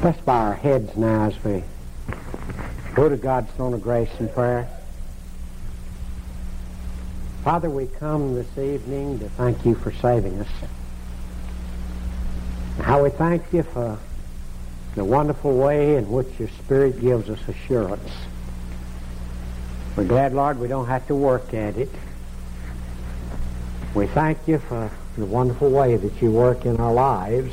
Let's bow our heads now as we go to God's throne of grace in prayer. Father, we come this evening to thank you for saving us. How we thank you for the wonderful way in which your Spirit gives us assurance. We're glad, Lord, we don't have to work at it. We thank you for the wonderful way that you work in our lives.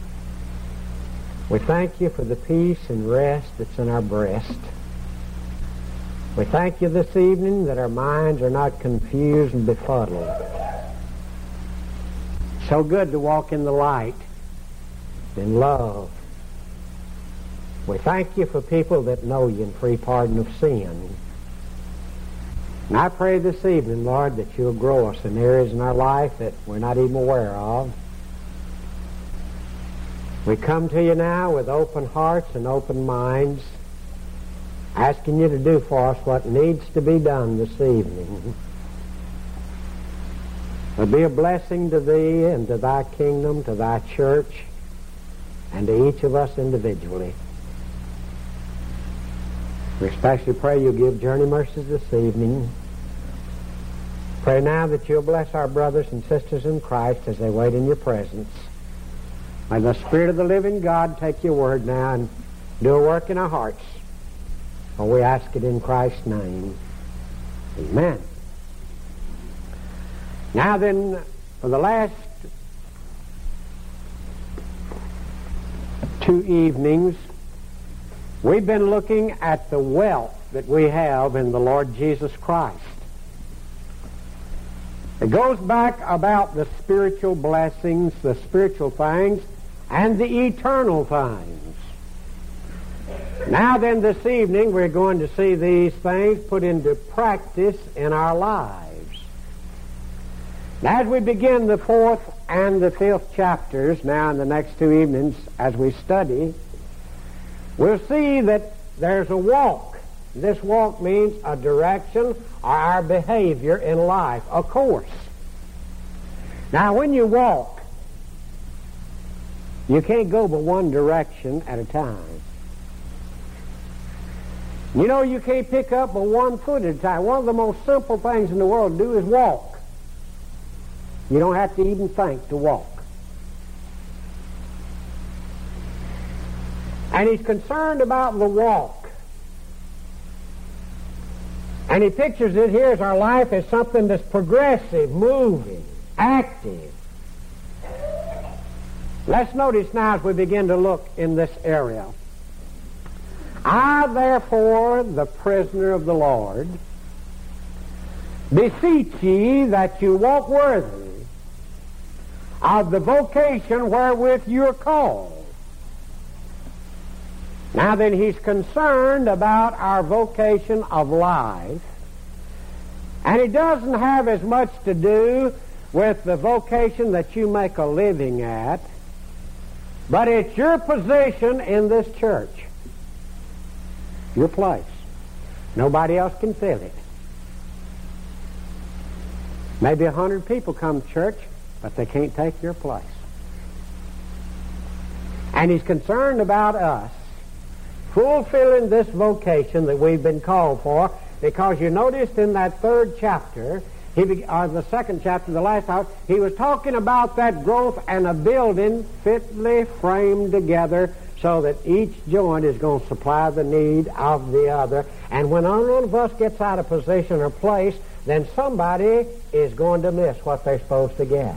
We thank you for the peace and rest that's in our breast. We thank you this evening that our minds are not confused and befuddled. So good to walk in the light, in love. We thank you for people that know you and free pardon of sin. And I pray this evening, Lord, that you'll grow us in areas in our life that we're not even aware of. We come to you now with open hearts and open minds, asking you to do for us what needs to be done this evening. To be a blessing to thee and to thy kingdom, to thy church, and to each of us individually. We especially pray you'll give journey mercies this evening. Pray now that you'll bless our brothers and sisters in Christ as they wait in your presence. May the Spirit of the living God take your word now and do a work in our hearts. For we ask it in Christ's name. Amen. Now then, for the last 2 evenings, we've been looking at the wealth that we have in the Lord Jesus Christ. It goes back about the spiritual blessings, the spiritual things, and the eternal things. Now then, this evening, we're going to see these things put into practice in our lives. Now, as we begin the 4th and the 5th chapters, now in the next 2 evenings, as we study, we'll see that there's a walk. This walk means a direction or our behavior in life, a course. Now, when you walk, you can't go but one direction at a time. You know, you can't pick up but 1 foot at a time. One of the most simple things in the world to do is walk. You don't have to even think to walk. And he's concerned about the walk. And he pictures it here as our life as something that's progressive, moving, active. Let's notice now as we begin to look in this area. I, therefore, the prisoner of the Lord, beseech ye that you walk worthy of the vocation wherewith you are called. Now then, he's concerned about our vocation of life, and it doesn't have as much to do with the vocation that you make a living at, but it's your position in this church. Your place. Nobody else can fill it. Maybe 100 people come to church, but they can't take your place. And he's concerned about us fulfilling this vocation that we've been called for, because you noticed in that 3rd chapter, or the 2nd chapter, the last hour, he was talking about that growth and a building fitly framed together so that each joint is going to supply the need of the other. And when one of us gets out of position or place, then somebody is going to miss what they're supposed to get.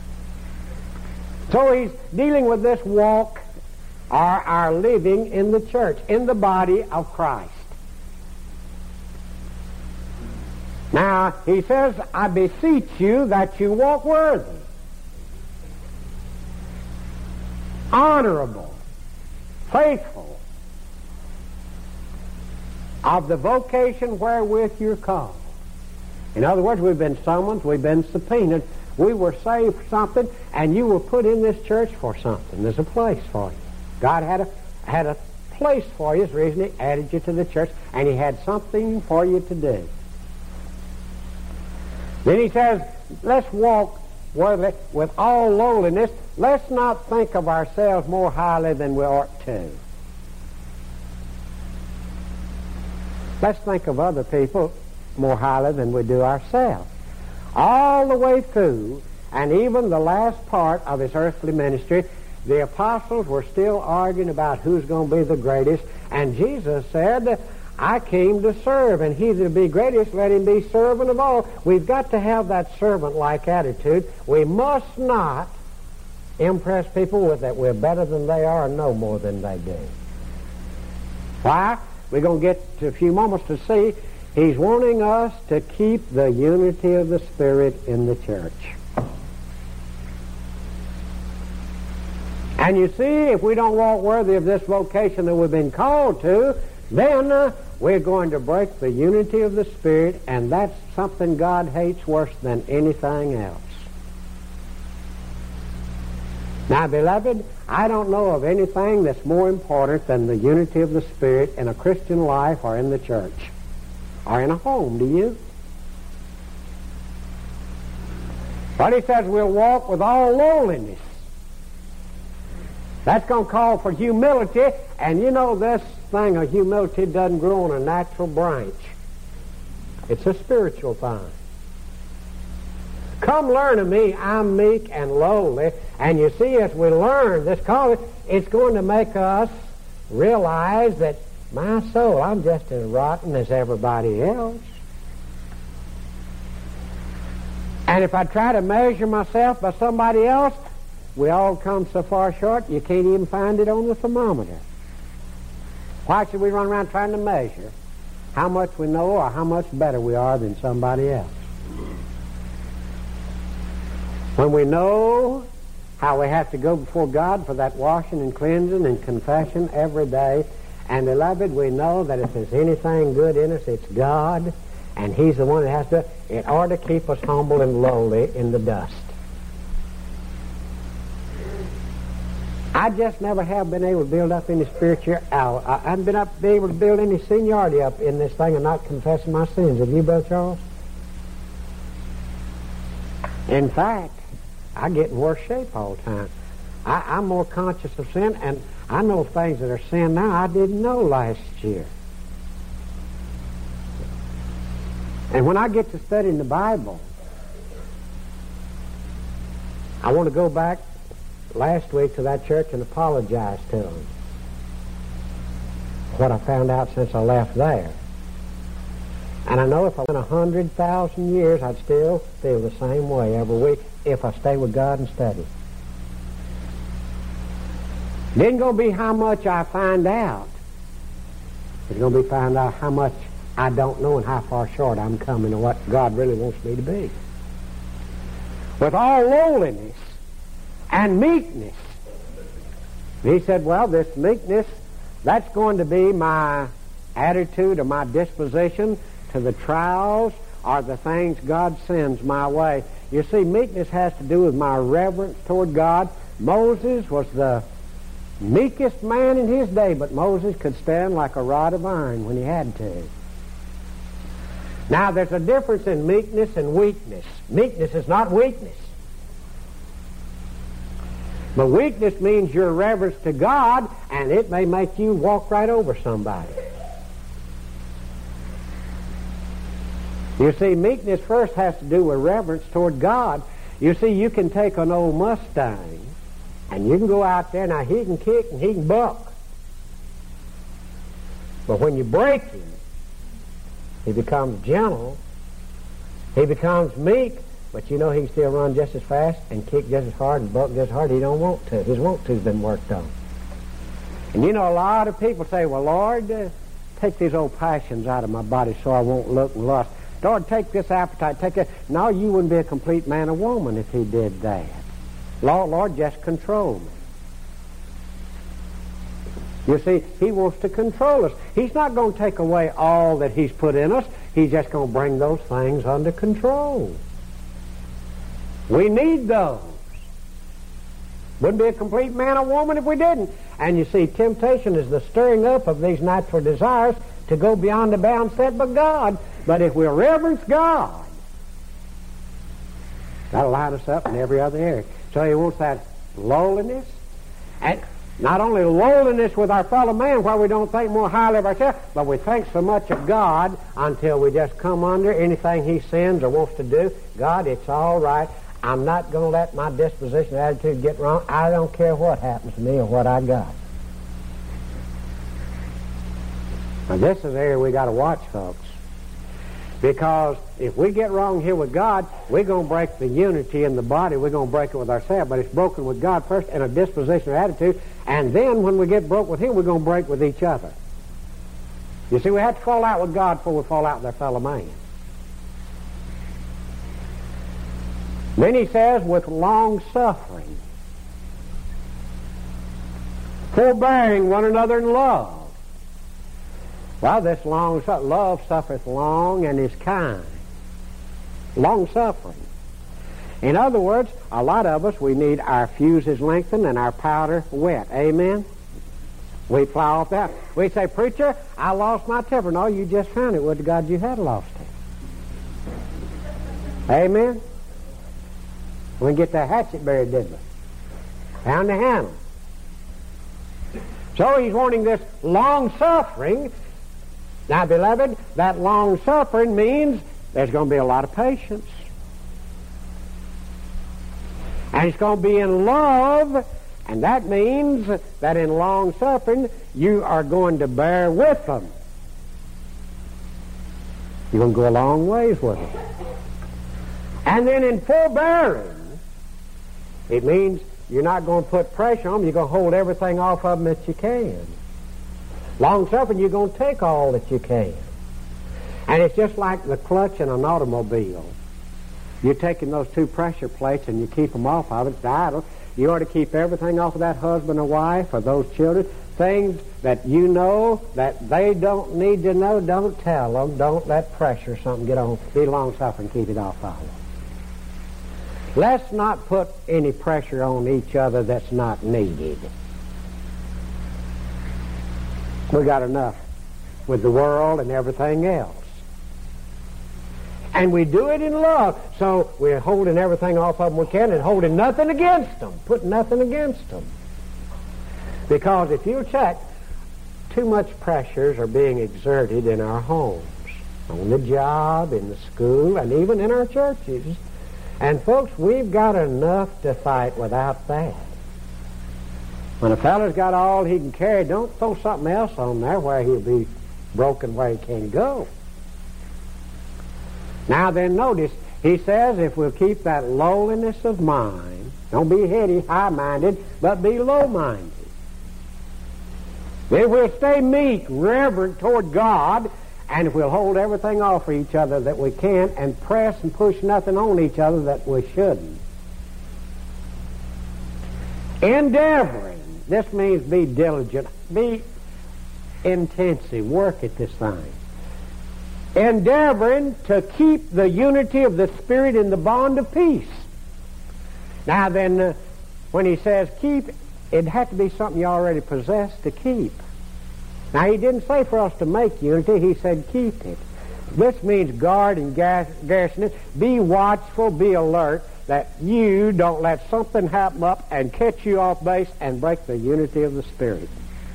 So he's dealing with this walk, or our living in the church, in the body of Christ. Now, he says, I beseech you that you walk worthy, honorable, faithful, of the vocation wherewith you're called. In other words, we've been summoned, we've been subpoenaed, we were saved for something, and you were put in this church for something. There's a place for you. God had a place for you. That's the reason he added you to the church, and he had something for you to do. Then he says, let's walk worthily with all lowliness. Let's not think of ourselves more highly than we ought to. Let's think of other people more highly than we do ourselves. All the way through, and even the last part of his earthly ministry, the apostles were still arguing about who's going to be the greatest. And Jesus said, I came to serve, and he that be greatest, let him be servant of all. We've got to have that servant-like attitude. We must not impress people with that we're better than they are or know more than they do. Why? We're going to get to a few moments to see he's wanting us to keep the unity of the Spirit in the church. And you see, if we don't walk worthy of this vocation that we've been called to, then we're going to break the unity of the Spirit, and that's something God hates worse than anything else. Now, beloved, I don't know of anything that's more important than the unity of the Spirit in a Christian life or in the church or in a home, do you? But he says we'll walk with all lowliness. That's going to call for humility, and you know this thing of humility doesn't grow on a natural branch. It's a spiritual thing. Come learn of me, I'm meek and lowly. And you see, as we learn this calling, it's going to make us realize that, my soul, I'm just as rotten as everybody else. And if I try to measure myself by somebody else, we all come so far short, you can't even find it on the thermometer. Why should we run around trying to measure how much we know or how much better we are than somebody else? When we know how we have to go before God for that washing and cleansing and confession every day, and beloved, we know that if there's anything good in us, it's God, and he's the one that has to, it ought to keep us humble and lowly in the dust. I just never have been able to build up any spirituality. I haven't been able to build any seniority up in this thing and not confessing my sins. Have you, Brother Charles? In fact, I get in worse shape all the time. I'm more conscious of sin, and I know things that are sin now I didn't know last year. And when I get to studying the Bible, I want to go back last week to that church and apologize to them. What I found out since I left there. And I know if I went 100,000 years, I'd still feel the same way every week if I stay with God and study. It ain't going to be how much I find out. It's going to be find out how much I don't know and how far short I'm coming to what God really wants me to be. With all lowliness and meekness. He said, well, this meekness, that's going to be my attitude or my disposition to the trials or the things God sends my way. You see, meekness has to do with my reverence toward God. Moses was the meekest man in his day, but Moses could stand like a rod of iron when he had to. Now, there's a difference in meekness and weakness. Meekness is not weakness. But weakness means your reverence to God, and it may make you walk right over somebody. You see, meekness first has to do with reverence toward God. You see, you can take an old Mustang, and you can go out there, now he can kick and he can buck. But when you break him, he becomes gentle, he becomes meek, but you know he can still run just as fast and kick just as hard and buck just as hard. He don't want to. His want to's been worked on. And you know, a lot of people say, well, Lord, take these old passions out of my body so I won't look and lust. Lord, take this appetite, take it. No, you wouldn't be a complete man or woman if he did that. Lord, just control me. You see, he wants to control us. He's not going to take away all that he's put in us. He's just going to bring those things under control. We need those. Wouldn't be a complete man or woman if we didn't. And you see, temptation is the stirring up of these natural desires to go beyond the bounds set by God. But if we reverence God, that'll line us up in every other area. So he wants that lowliness. And Not only lowliness with our fellow man where we don't think more highly of ourselves, but we think so much of God until we just come under anything he sins or wants to do. God, it's all right. I'm not going to let my disposition or attitude get wrong. I don't care what happens to me or what I got. Now, this is the area we got to watch, folks. Because if we get wrong here with God, we're going to break the unity in the body. We're going to break it with ourselves. But it's broken with God first in a disposition or attitude. And then when we get broke with him, we're going to break with each other. You see, we have to fall out with God before we fall out with our fellow man. Then he says, with long suffering, forbearing one another in love. Well, this love suffereth long and is kind. Long suffering. In other words, a lot of us, we need our fuses lengthened and our powder wet. Amen? We fly off that. We say, preacher, I lost my temper. No, you just found it. Would to God you had lost it. Amen? We get the hatchet buried, didn't we? Found the handle. So he's wanting this long suffering. Now, beloved, that long suffering means there's going to be a lot of patience. And it's going to be in love, and that means that in long suffering, you are going to bear with them. You're going to go a long ways with them. And then in forbearing, it means you're not going to put pressure on them. You're going to hold everything off of them that you can. Long suffering, you're going to take all that you can. And it's just like the clutch in an automobile. You're taking those two pressure plates and you keep them off of it. It's idle. You ought to keep everything off of that husband or wife or those children. Things that you know that they don't need to know, don't tell them. Don't let pressure or something get on. Be long suffering, keep it off of them. Let's not put any pressure on each other that's not needed. We got enough with the world and everything else. And we do it in love. So we're holding everything off of them we can and holding nothing against them. Put nothing against them. Because if you check, too much pressures are being exerted in our homes, on the job, in the school, and even in our churches. And folks, we've got enough to fight without that. When a fellow's got all he can carry, don't throw something else on there where he'll be broken where he can't go. Now then, notice, he says if we'll keep that lowliness of mind, don't be heady, high-minded, but be low-minded. If we'll stay meek, reverent toward God, and if we'll hold everything off for each other that we can and press and push nothing on each other that we shouldn't. Endeavoring. This means be diligent. Be intensive. Work at this thing. Endeavoring to keep the unity of the Spirit in the bond of peace. Now then, when he says keep, it had to be something you already possess to keep. Now he didn't say for us to make unity, he said keep it. This means guard and garrison it. Be watchful, be alert, that you don't let something happen up and catch you off base and break the unity of the Spirit.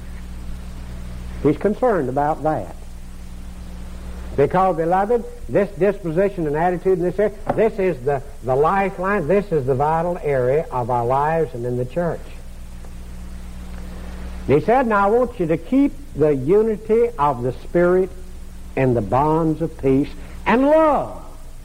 He's concerned about that. Because, beloved, this disposition and attitude in this area, this is the lifeline, this is the vital area of our lives and in the church. And he said, now I want you to keep the unity of the Spirit and the bonds of peace and love.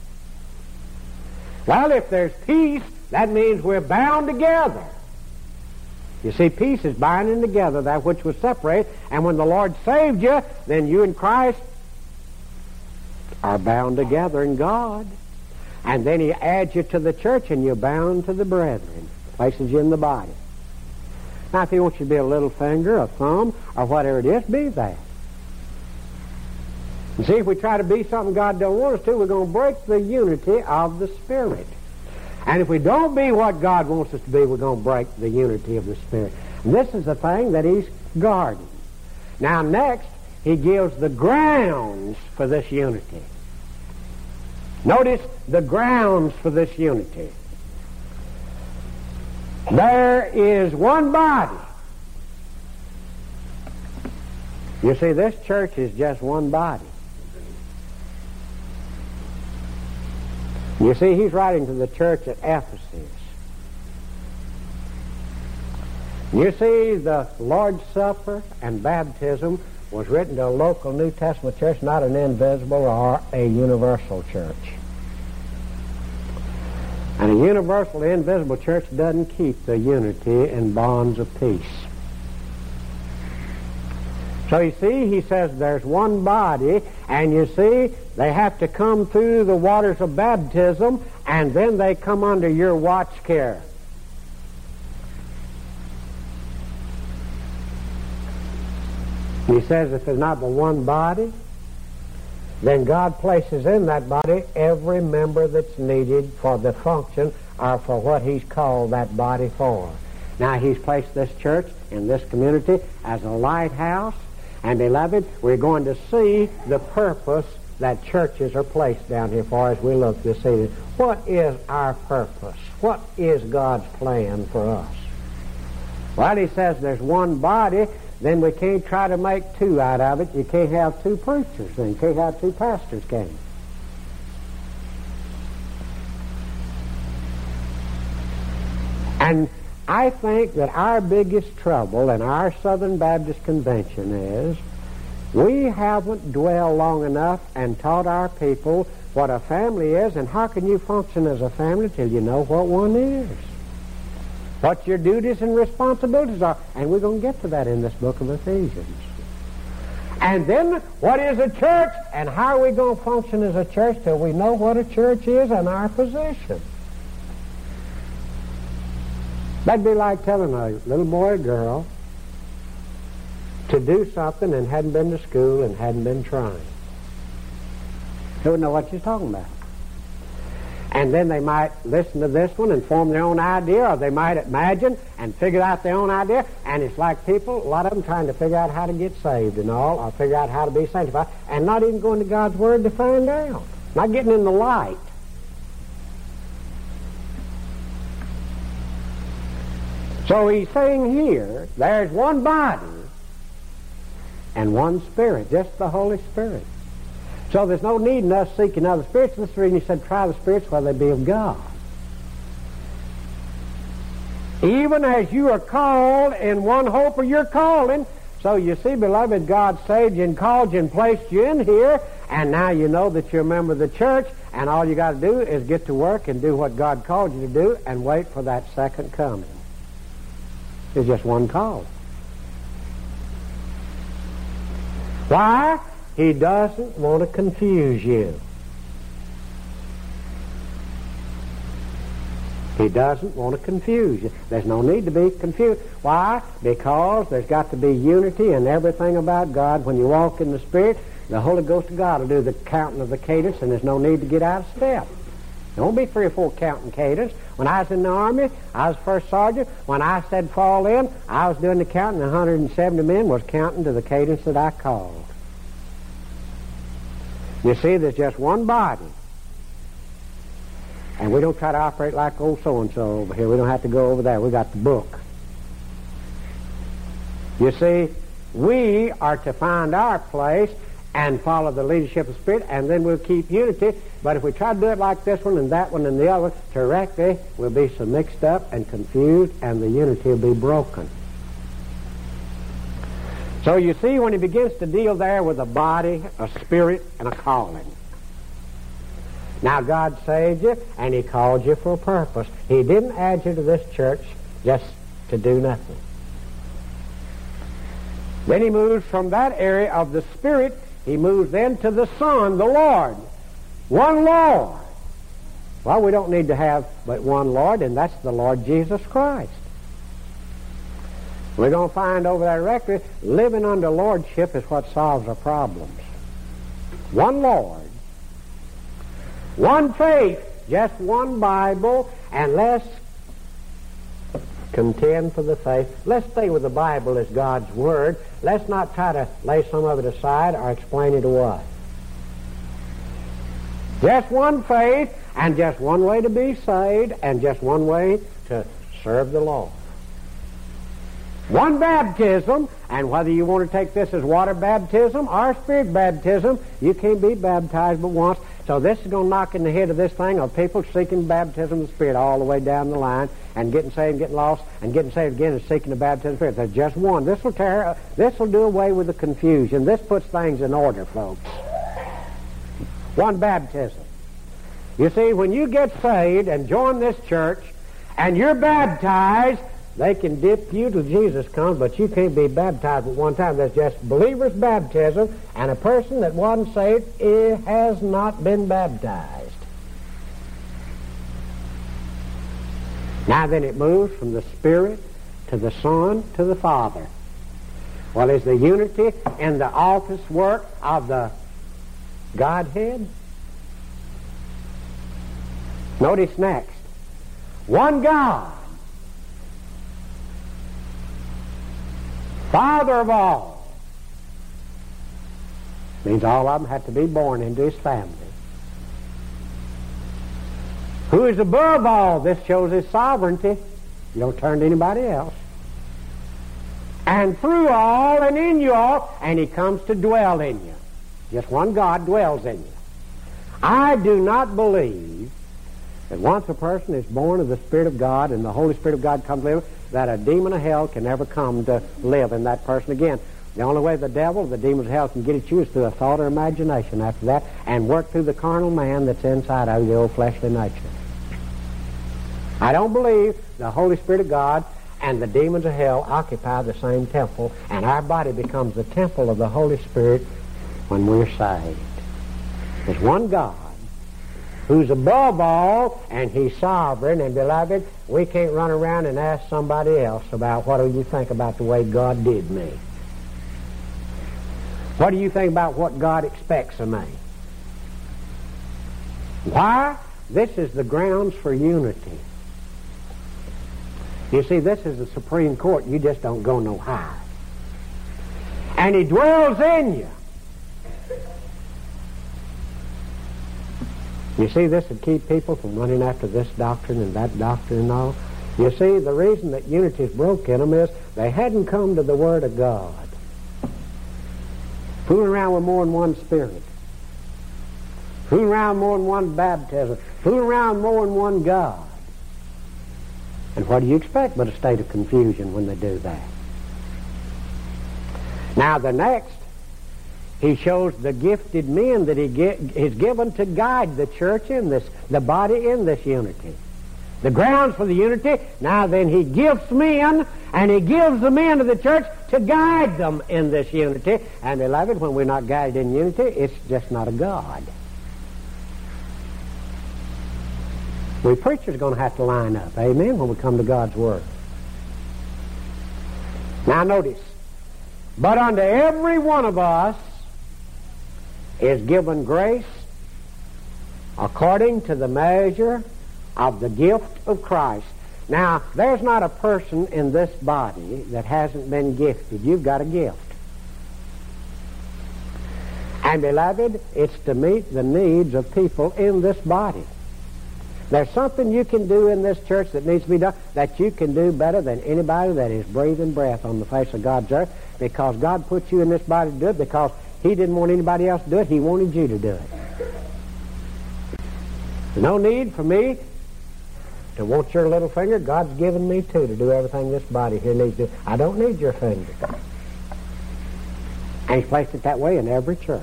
Well, if there's peace, that means we're bound together. You see, peace is binding together that which was separated, and when the Lord saved you, then you and Christ are bound together in God. And then he adds you to the church, and you're bound to the brethren, places you in the body. Now, if he wants you to be a little finger, a thumb, or whatever it is, be that. And see, if we try to be something God don't want us to, we're going to break the unity of the Spirit. And if we don't be what God wants us to be, we're going to break the unity of the Spirit. And this is the thing that he's guarding. Now, next, he gives the grounds for this unity. Notice the grounds for this unity. There is one body You see, this church is just one body. You see, he's writing to the church at Ephesus. You see, the Lord's Supper and baptism was written to a local New Testament church, not an invisible or a universal church. And a universal, invisible church doesn't keep the unity and bonds of peace. So you see, he says there's one body, and you see, they have to come through the waters of baptism, and then they come under your watch care. He says if there's not but one body, then God places in that body every member that's needed for the function or for what he's called that body for. Now, he's placed this church in this community as a lighthouse, and beloved, we're going to see the purpose that churches are placed down here for as we look this evening. What is our purpose? What is God's plan for us? Well, he says there's one body, then we can't try to make two out of it. You can't have two preachers, then you can't have two pastors, can you? And I think that our biggest trouble in our Southern Baptist Convention is we haven't dwelled long enough and taught our people what a family is, and how can you function as a family till you know what one is, what your duties and responsibilities are. And we're going to get to that in this book of Ephesians. And then, what is a church, and how are we going to function as a church till we know what a church is and our position? That'd be like telling a little boy or girl to do something and hadn't been to school and hadn't been trying. They wouldn't know what you're talking about. And then they might listen to this one and form their own idea, or they might imagine and figure out their own idea. And it's like people, a lot of them trying to figure out how to get saved and all, or figure out how to be sanctified, and not even going to God's Word to find out. Not getting in the light. So he's saying here, there's one body and one Spirit, just the Holy Spirit. So there's no need in us seeking other spirits. This is the reason he said, try the spirits whether they be of God. Even as you are called in one hope of your calling. So you see, beloved, God saved you and called you and placed you in here, and now you know that you're a member of the church, and all you got to do is get to work and do what God called you to do and wait for that second coming. It's just one call. Why? He doesn't want to confuse you. He doesn't want to confuse you. There's no need to be confused. Why? Because there's got to be unity in everything about God. When you walk in the Spirit, the Holy Ghost of God will do the counting of the cadence, and there's no need to get out of step. There won't be 3 or 4 counting cadence. When I was in the Army, I was first sergeant. When I said fall in, I was doing the counting. 170 men was counting to the cadence that I called. You see, there's just one body. And we don't try to operate like old so-and-so over here. We don't have to go over there. We got the book. You see, we are to find our place and follow the leadership of the Spirit, and then we'll keep unity. But if we try to do it like this one and that one and the other, directly we'll be so mixed up and confused, and the unity will be broken. So you see, when he begins to deal there with a body, a spirit, and a calling. Now God saved you, and he called you for a purpose. He didn't add you to this church just to do nothing. Then he moves from that area of the Spirit, he moves then to the Son, the Lord. One Lord. Well, we don't need to have but one Lord, and that's the Lord Jesus Christ. We're going to find over there directly, living under lordship is what solves our problems. One Lord, one faith, just one Bible, and let's contend for the faith. Let's stay with the Bible as God's Word. Let's not try to lay some of it aside or explain it away. Just one faith, and just one way to be saved, and just one way to serve the Lord. One baptism, and whether you want to take this as water baptism or spirit baptism, you can't be baptized but once. So this is going to knock in the head of this thing of people seeking baptism of the Spirit all the way down the line and getting saved and getting lost and getting saved again and seeking the baptism of the Spirit. There's just one. This will do away with the confusion. This puts things in order, folks. One baptism. You see, when you get saved and join this church and you're baptized, they can dip you till Jesus comes, but you can't be baptized at one time. There's just believer's baptism, and a person that wasn't saved has not been baptized. Now then it moves from the Spirit to the Son to the Father. Well, is the unity in the office work of the Godhead? Notice next. One God, Father of all. Means all of them have to be born into His family. Who is above all? This shows His sovereignty. You don't turn to anybody else. And through all and in you all, and He comes to dwell in you. Just one God dwells in you. I do not believe that once a person is born of the Spirit of God and the Holy Spirit of God comes to live, that a demon of hell can never come to live in that person again. The only way the devil, the demons of hell, can get at you is through a thought or imagination after that, and work through the carnal man that's inside of the old fleshly nature. I don't believe the Holy Spirit of God and the demons of hell occupy the same temple, and our body becomes the temple of the Holy Spirit when we're saved. There's one God who's above all, and He's sovereign. And beloved, we can't run around and ask somebody else about what do you think about the way God did me. What do you think about what God expects of me? Why? This is the grounds for unity. You see, this is the Supreme Court. You just don't go no higher. And He dwells in you. You see, this would keep people from running after this doctrine and that doctrine and all. You see, the reason that unity is broke in them is they hadn't come to the Word of God. Fooling around with more than one Spirit. Fooling around more than one baptism. Fooling around more than one God. And what do you expect but a state of confusion when they do that? Now the next, He shows the gifted men that He's given to guide the church in this, the body in this unity. The grounds for the unity, now then He gives men, and He gives the men of the church to guide them in this unity. And beloved, when we're not guided in unity, it's just not a God. We preachers are going to have to line up, amen, when we come to God's Word. Now notice, but unto every one of us is given grace according to the measure of the gift of Christ. Now, there's not a person in this body that hasn't been gifted. You've got a gift. And beloved, it's to meet the needs of people in this body. There's something you can do in this church that needs to be done that you can do better than anybody that is breathing breath on the face of God's earth, because God put you in this body to do it, because He didn't want anybody else to do it. He wanted you to do it. There's no need for me to want your little finger. God's given me to do everything this body here needs to do. I don't need your finger. And He's placed it that way in every church.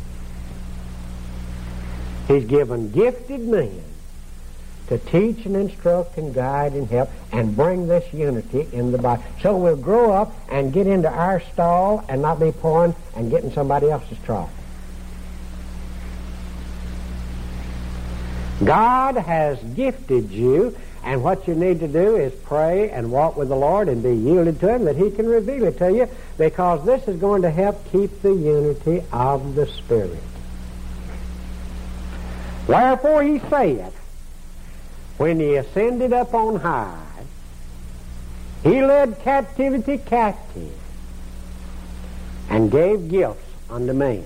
He's given gifted men to teach and instruct and guide and help and bring this unity in the body. So we'll grow up and get into our stall and not be pouring and getting somebody else's trough. God has gifted you, and what you need to do is pray and walk with the Lord and be yielded to Him that He can reveal it to you, because this is going to help keep the unity of the Spirit. Wherefore He saith, when He ascended up on high, He led captivity captive and gave gifts unto men.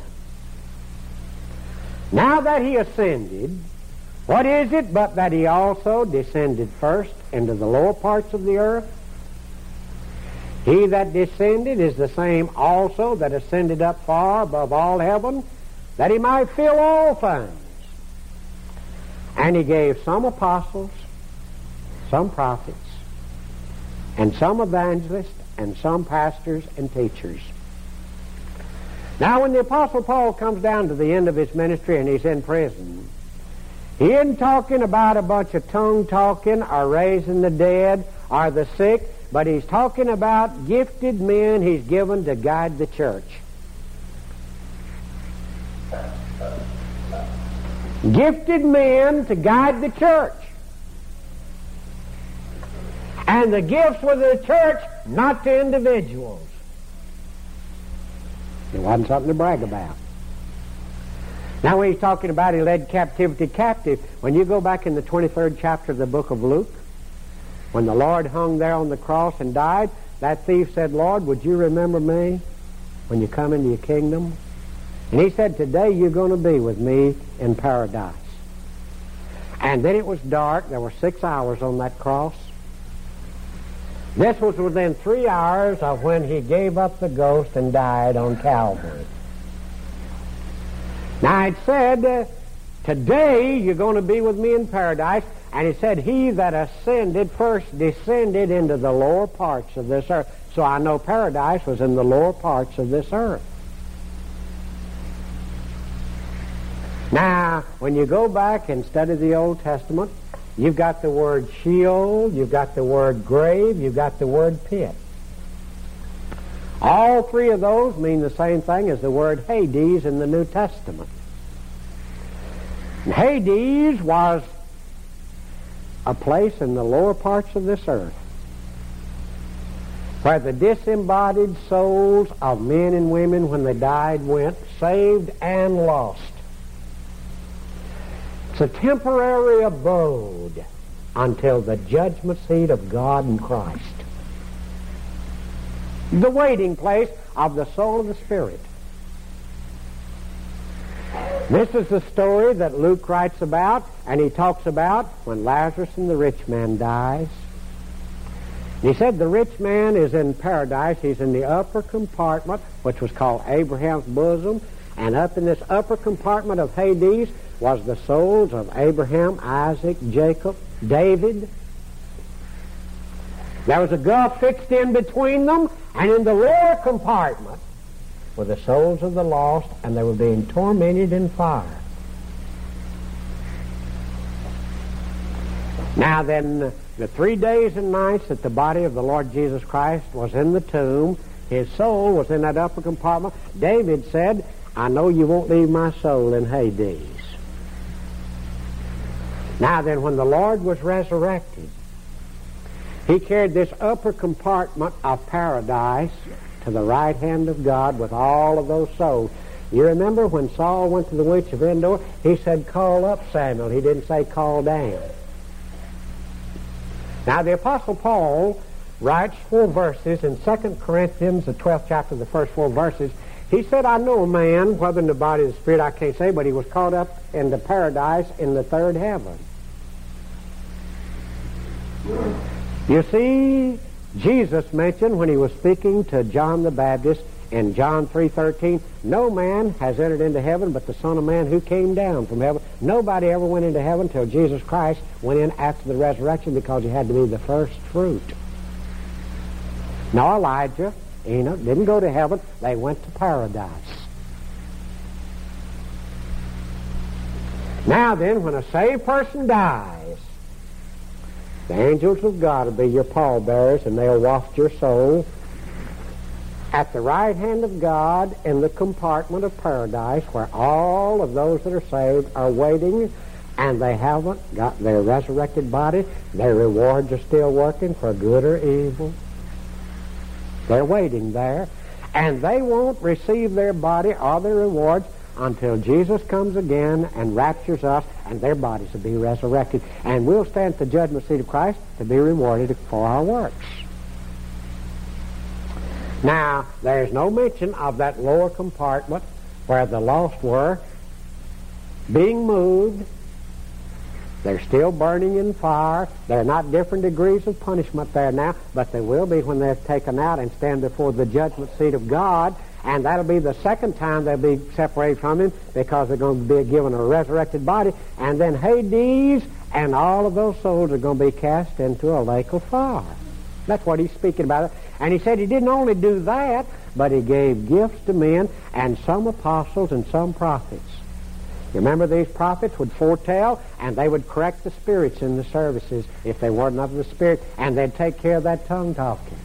Now that He ascended, what is it but that He also descended first into the lower parts of the earth? He that descended is the same also that ascended up far above all heaven, that he might fill all things. And he gave some apostles, some prophets, and some evangelists, and some pastors and teachers. Now when the Apostle Paul comes down to the end of his ministry and he's in prison, he isn't talking about a bunch of tongue talking or raising the dead or the sick, but he's talking about gifted men he's given to guide the church. Gifted men to guide the church. And the gifts were to the church, not to individuals. It wasn't something to brag about. Now when he's talking about he led captivity captive, when you go back in the 23rd chapter of the book of Luke, when the Lord hung there on the cross and died, that thief said, Lord, would you remember me when you come into your kingdom? And he said, today you're going to be with me in paradise. And then it was dark. There were 6 hours on that cross. This was within 3 hours of when he gave up the ghost and died on Calvary. Now it said, today you're going to be with me in paradise. And it said, he that ascended first descended into the lower parts of this earth. So I know paradise was in the lower parts of this earth. Now, when you go back and study the Old Testament, you've got the word Sheol, you've got the word grave, you've got the word pit. All three of those mean the same thing as the word Hades in the New Testament. And Hades was a place in the lower parts of this earth where the disembodied souls of men and women when they died went, saved and lost. It's a temporary abode until the judgment seat of God in Christ. The waiting place of the soul of the Spirit. This is the story that Luke writes about, and he talks about when Lazarus and the rich man dies. He said the rich man is in paradise. He's in the upper compartment, which was called Abraham's bosom, and up in this upper compartment of Hades was the souls of Abraham, Isaac, Jacob, David. There was a gulf fixed in between them, and in the lower compartment were the souls of the lost, and they were being tormented in fire. Now then, the 3 days and nights that the body of the Lord Jesus Christ was in the tomb, his soul was in that upper compartment. David said, I know you won't leave my soul in Hades. Now then, when the Lord was resurrected, he carried this upper compartment of paradise to the right hand of God with all of those souls. You remember when Saul went to the witch of Endor, he said, call up Samuel. He didn't say call down. Now the Apostle Paul writes 4 verses in 2 Corinthians, the 12th chapter, the first 4 verses. He said, I know a man, whether in the body or the spirit, I can't say, but he was caught up into paradise in the third heaven. You see, Jesus mentioned when he was speaking to John the Baptist in John 3:13, no man has entered into heaven but the Son of Man who came down from heaven. Nobody ever went into heaven till Jesus Christ went in after the resurrection because he had to be the first fruit. No, Elijah, Enoch didn't go to heaven. They went to paradise. Now then, when a saved person dies, the angels of God will be your pallbearers, and they'll waft your soul at the right hand of God in the compartment of paradise where all of those that are saved are waiting, and they haven't got their resurrected body. Their rewards are still working for good or evil. They're waiting there, and they won't receive their body or their rewards until Jesus comes again and raptures us, and their bodies will be resurrected. And we'll stand at the judgment seat of Christ to be rewarded for our works. Now, there's no mention of that lower compartment where the lost were being moved They're still burning in fire. There are not different degrees of punishment there now, but they will be when they're taken out and stand before the judgment seat of God. And that'll be the second time they'll be separated from Him, because they're going to be given a resurrected body. And then Hades and all of those souls are going to be cast into a lake of fire. That's what He's speaking about. And He said He didn't only do that, but He gave gifts to men, and some apostles and some prophets. You remember, these prophets would foretell, and they would correct the spirits in the services if they weren't of the Spirit, and they'd take care of that tongue talking.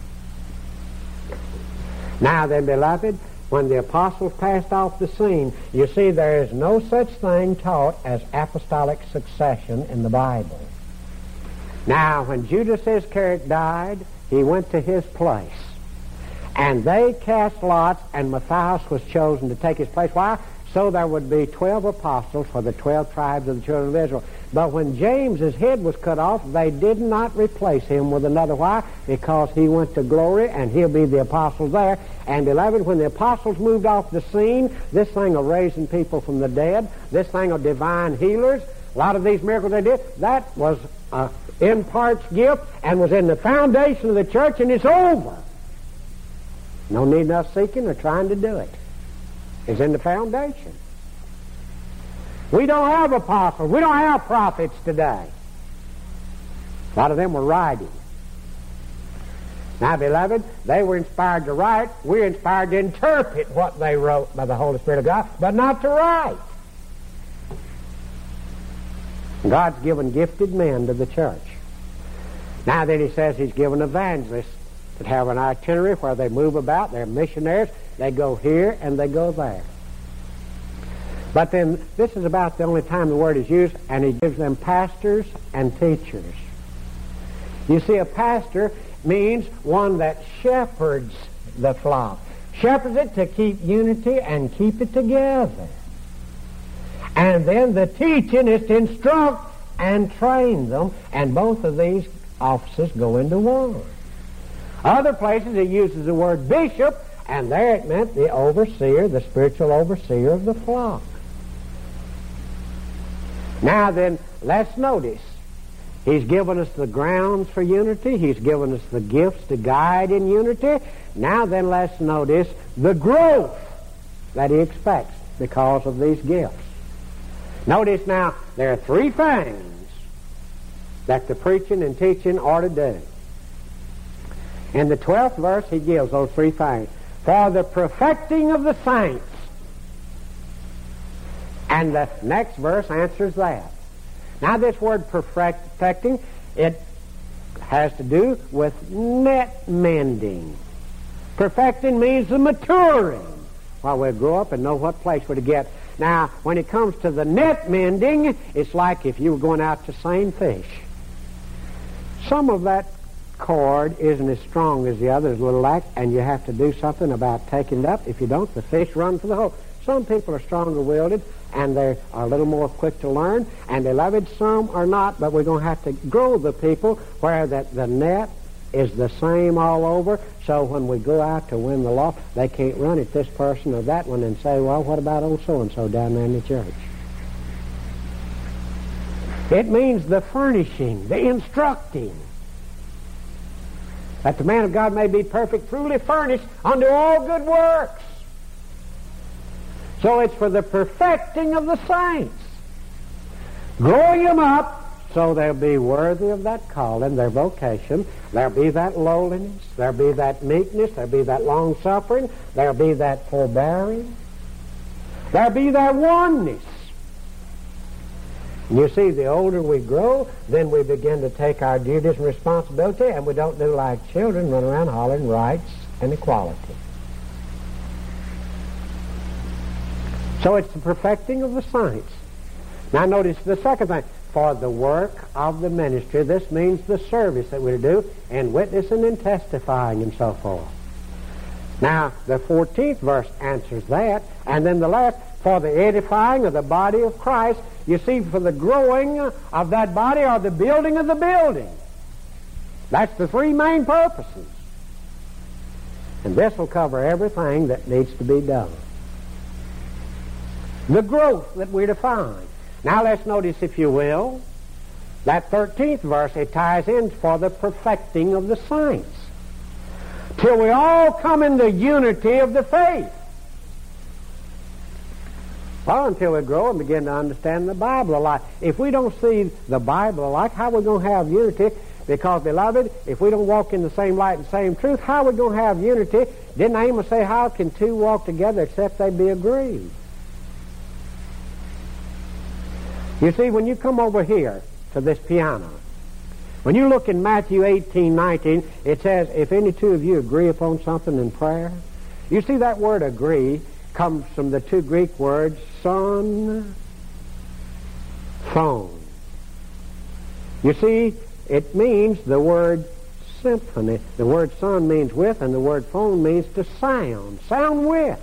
Now then, beloved, when the apostles passed off the scene, you see there is no such thing taught as apostolic succession in the Bible. Now, when Judas Iscariot died, he went to his place. And they cast lots, and Matthias was chosen to take his place. Why? So there would be 12 apostles for the 12 tribes of the children of Israel. But when James's head was cut off, they did not replace him with another. Why? Because he went to glory, and he'll be the apostle there. And beloved, when the apostles moved off the scene, this thing of raising people from the dead, this thing of divine healers, a lot of these miracles they did, that was in parts gift and was in the foundation of the church, and it's over. No need of us seeking or trying to do it. It's in the foundation. We don't have apostles. We don't have prophets today. A lot of them were writing. Now, beloved, they were inspired to write. We're inspired to interpret what they wrote by the Holy Spirit of God, but not to write. God's given gifted men to the church. Now then, He says He's given evangelists that have an itinerary where they move about. They're missionaries. They go here and they go there. But then this is about the only time the word is used, and He gives them pastors and teachers. You see, a pastor means one that shepherds the flock. Shepherds it to keep unity and keep it together. And then the teaching is to instruct and train them, and both of these offices go into one. Other places it uses the word bishop, and there it meant the overseer, the spiritual overseer of the flock. Now then, let's notice, He's given us the grounds for unity. He's given us the gifts to guide in unity. Now then, let's notice the growth that He expects because of these gifts. Notice now, there are three things that the preaching and teaching ought to do. In the 12th verse, He gives those three things. For the perfecting of the saints. And the next verse answers that. Now this word perfecting, it has to do with net mending. Perfecting means the maturing. While we'll grow up and know what place we're to get. Now, when it comes to the net mending, it's like if you were going out to seine fish. Some of that cord isn't as strong as the others, little lax, and you have to do something about taking it up. If you don't, the fish run for the hole. Some people are stronger-willed, and they are a little more quick to learn, and beloved, some are not, but we're going to have to grow the people where that the net is the same all over, so when we go out to win the law, they can't run at this person or that one and say, well, what about old so-and-so down there in the church? It means the furnishing, the instructing, that the man of God may be perfect, truly furnished unto all good works. So it's for the perfecting of the saints, growing them up so they'll be worthy of that calling, their vocation. There'll be that lowliness, there'll be that meekness, there'll be that long-suffering, there'll be that forbearing, there'll be that oneness. And you see, the older we grow, then we begin to take our duties and responsibility, and we don't do like children, run around hollering rights and equality. So it's the perfecting of the saints. Now notice the second thing. For the work of the ministry, this means the service that we're to do in witnessing and testifying and so forth. Now, the 14th verse answers that. And then the last, for the edifying of the body of Christ. You see, for the growing of that body or the building of the building. That's the three main purposes. And this will cover everything that needs to be done. The growth that we're to find. Now let's notice, if you will, That 13th verse, it ties in for the perfecting of the saints. Till we all come in the unity of the faith. Well, until we grow and begin to understand the Bible alike. If we don't see the Bible alike, how are we going to have unity? Because, beloved, if we don't walk in the same light and same truth, how are we going to have unity? Didn't Amos say, how can two walk together except they be agreed? You see, when you come over here to this piano, when you look in Matthew 18:19, it says, if any two of you agree upon something in prayer. You see that word agree comes from the two Greek words son, phone. You see, it means the word symphony. The word son means with, and the word phone means to sound. Sound with.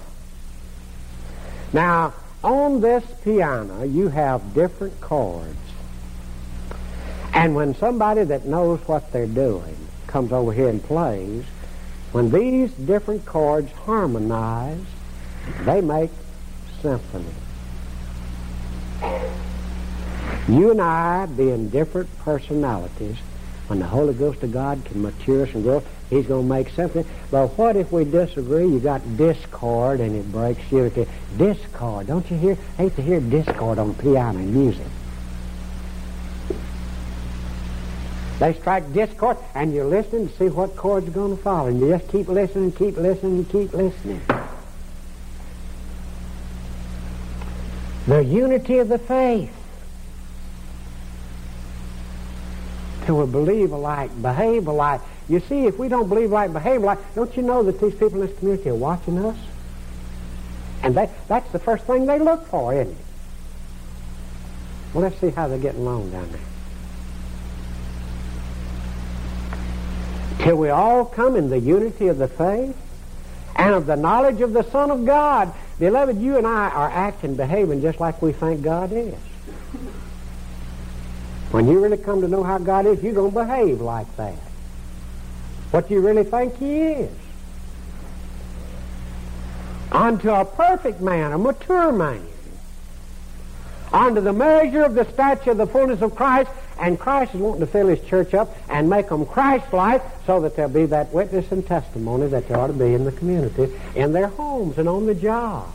Now, on this piano, you have different chords. And when somebody that knows what they're doing comes over here and plays, when these different chords harmonize, they make symphony. You and I, being different personalities, when the Holy Ghost of God can mature us and grow, He's going to make symphony. But what if we disagree? You got discord and it breaks unity. Discord. Don't you hear? I hate to hear discord on piano and music. They strike discord, and you're listening to see what chords are going to fall, and you just keep listening, keep listening, keep listening. The unity of the faith. Till we believe alike, behave alike. You see, if we don't believe alike, behave alike, don't you know that these people in this community are watching us? And that's the first thing they look for, isn't it? Well, let's see how they're getting along down there. Till we all come in the unity of the faith and of the knowledge of the Son of God. Beloved, you and I are acting, behaving just like we think God is. When you really come to know how God is, you're going to behave like that. What you really think He is. Unto a perfect man, a mature man. Unto the measure of the stature of the fullness of Christ. And Christ is wanting to fill His church up and make them Christ-like so that there'll be that witness and testimony that there ought to be in the community, in their homes and on the job.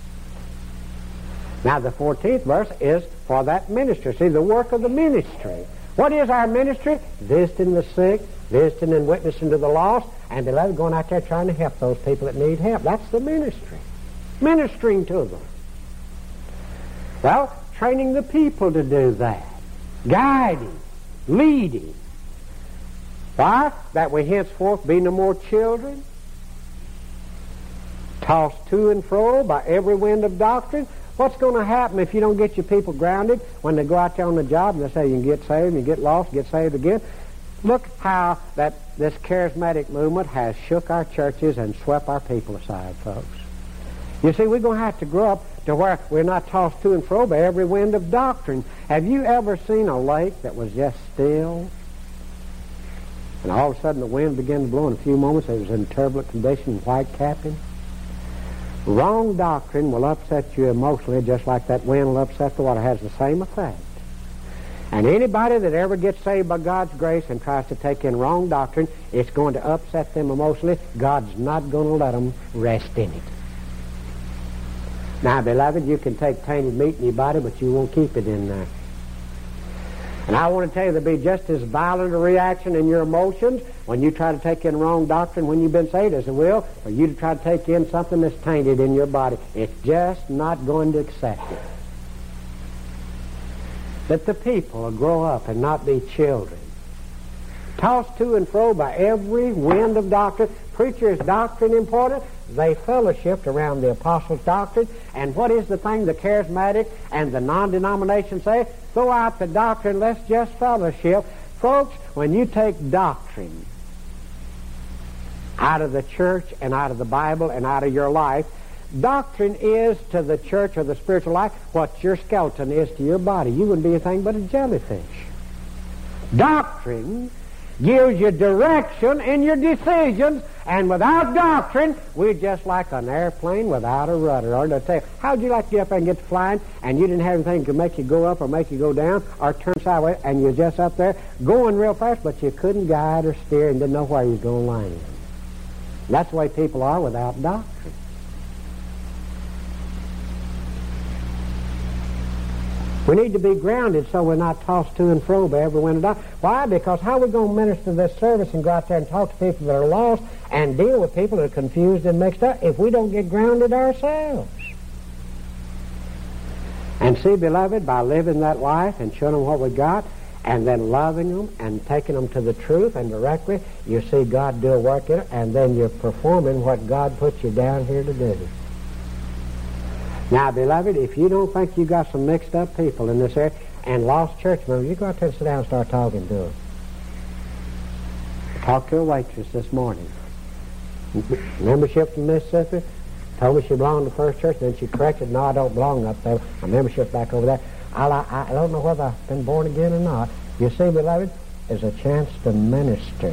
Now, the 14th verse is for that ministry. See, the work of the ministry. What is our ministry? Visiting the sick, visiting and witnessing to the lost, and beloved, going out there trying to help those people that need help. That's the ministry. Ministering to them. Well, training the people to do that. Guiding, leading. Why? That we henceforth be no more children, tossed to and fro by every wind of doctrine. What's going to happen if you don't get your people grounded when they go out there on the job and they say you can get saved, you get lost, get saved again? Look how that this charismatic movement has shook our churches and swept our people aside, folks. You see, we're going to have to grow up to where we're not tossed to and fro by every wind of doctrine. Have you ever seen a lake that was just still? And all of a sudden the wind began to blow in a few moments. It was in turbulent condition, white capping. Wrong doctrine will upset you emotionally just like that wind will upset the water. It has the same effect. And anybody that ever gets saved by God's grace and tries to take in wrong doctrine, it's going to upset them emotionally. God's not going to let them rest in it. Now, beloved, you can take tainted meat in your body, but you won't keep it in there. And I want to tell you, there'll be just as violent a reaction in your emotions when you try to take in wrong doctrine when you've been saved as it will for you to try to take in something that's tainted in your body. It's just not going to accept it. That the people will grow up and not be children, tossed to and fro by every wind of doctrine. Preacher's doctrine important? They fellowshiped around the apostles' doctrine. And what is the thing the charismatic and the non-denomination say? Throw out the doctrine, let's just fellowship. Folks, when you take doctrine out of the church and out of the Bible and out of your life, doctrine is to the church or the spiritual life what your skeleton is to your body. You wouldn't be anything but a jellyfish. Doctrine gives you direction in your decisions And without doctrine, we're just like an airplane without a rudder. Or they'll tell you, how'd you like to get up there and get to flying, and you didn't have anything to make you go up or make you go down or turn sideways, and you're just up there going real fast, but you couldn't guide or steer and didn't know where you was going to land. That's the way people are without doctrine. We need to be grounded so we're not tossed to and fro by every wind of doctrine. Why? Because how are we going to minister this service and go out there and talk to people that are lost and deal with people that are confused and mixed up if we don't get grounded ourselves? And see, beloved, by living that life and showing them what we got and then loving them and taking them to the truth and directly, you see God do a work in it, and then you're performing what God put you down here to do. Now, beloved, if you don't think you got some mixed up people in this area and lost church members, you go out there and sit down and start talking to them. Talk to a waitress this morning. Membership from Mississippi. Told me she belonged to First Church. Then she corrected, no, I don't belong up there. My membership's back over there. I don't know whether I've been born again or not. You see, beloved, there's a chance to minister.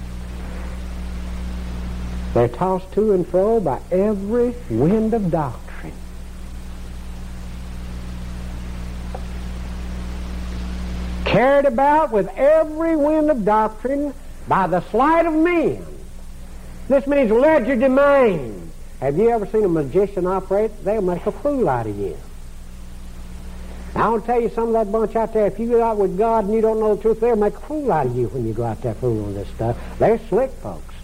They're tossed to and fro by every wind of doctrine. Carried about with every wind of doctrine by the sleight of men. This means legerdemain. Have you ever seen a magician operate? They'll make a fool out of you. I want to tell you, some of that bunch out there, if you get out with God and you don't know the truth, they'll make a fool out of you when you go out there fooling with this stuff. They're slick folks.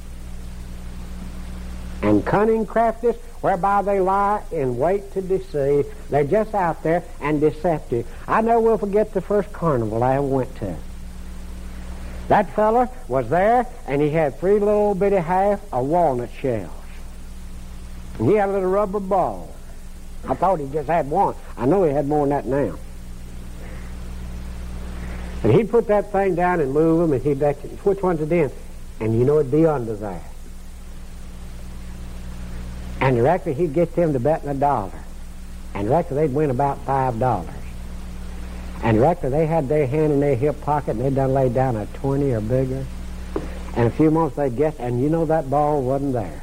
And cunning craftiness, whereby they lie in wait to deceive. They're just out there and deceptive. I never will forget the first carnival I ever went to. That fella was there, and he had 3 little bitty half of walnut shells. And he had a little rubber ball. I thought he just had one. I know he had more than that now. And he'd put that thing down and move them, and he'd bet you, which one's it in? And you know it'd be under there. And directly he'd get them to betting $1. And directly they'd win about $5. And directly they had their hand in their hip pocket and they'd done laid down a 20 or bigger. And a few moments they'd guess, and you know that ball wasn't there.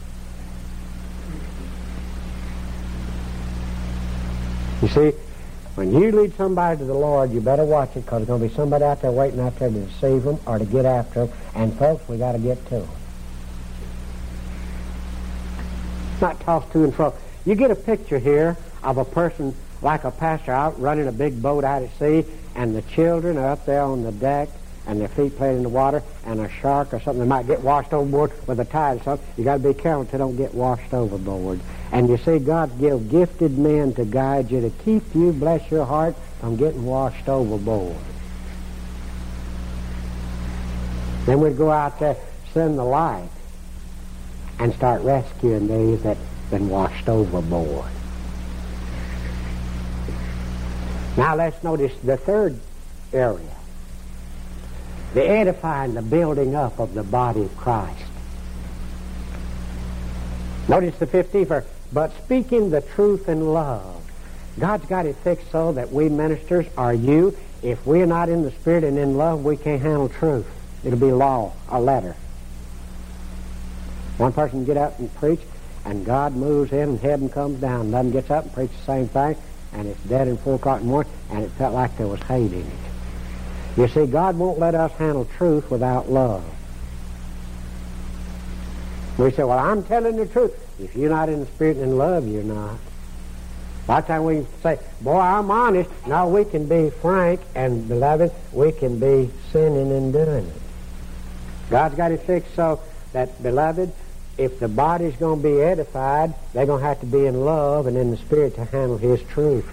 You see, when you lead somebody to the Lord, you better watch it, because there's going to be somebody out there waiting out there to deceive them or to get after them. And folks, we got to get to them. Not tossed to and fro. You get a picture here of a person like a pastor out running a big boat out at sea, and the children are up there on the deck and their feet playing in the water, and a shark or something that might get washed overboard with a tide or something. You got to be careful to don't get washed overboard. And you see, God give gifted men to guide you, to keep you, bless your heart, from getting washed overboard. Then we'd go out there, send the light, and start rescuing these that been washed overboard. Now let's notice the third area. The edifying, the building up of the body of Christ. Notice the 15th verse. But speaking the truth in love. God's got it fixed so that we ministers are you. If we're not in the Spirit and in love, we can't handle truth. It'll be law, a letter. One person can get up and preach, and God moves in and heaven comes down. Another gets up and preaches the same thing, and it's dead in 4 o'clock in the morning, and it felt like there was hate in it. You see, God won't let us handle truth without love. We say, well, I'm telling the truth. If you're not in the Spirit and in love, you're not. A lot of times we can say, boy, I'm honest. No, we can be frank, and beloved, we can be sinning and doing it. God's got it fixed so that, beloved, if the body's going to be edified, they're going to have to be in love and in the Spirit to handle His truth.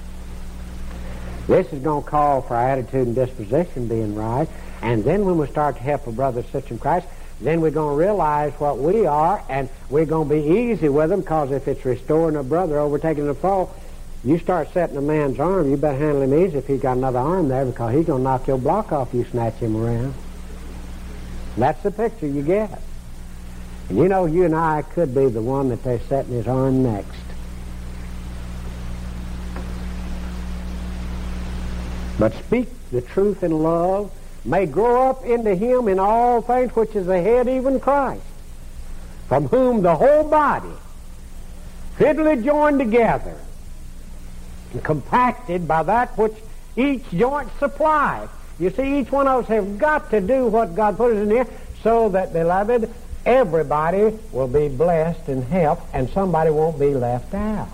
This is going to call for our attitude and disposition being right. And then when we start to help a brother or sister in Christ, then we're going to realize what we are, and we're going to be easy with them, because if it's restoring a brother, overtaking a foe, you start setting a man's arm, you better handle him easy if he's got another arm there, because he's going to knock your block off you snatch him around. That's the picture you get. And you know, you and I could be the one that they're setting his arm next. But speak the truth in love, may grow up into him in all things, which is the head, even Christ. from whom the whole body, fitly joined together, and compacted by that which each joint supplies. You see, each one of us have got to do what God put us in here so that, beloved, everybody will be blessed and helped, and somebody won't be left out.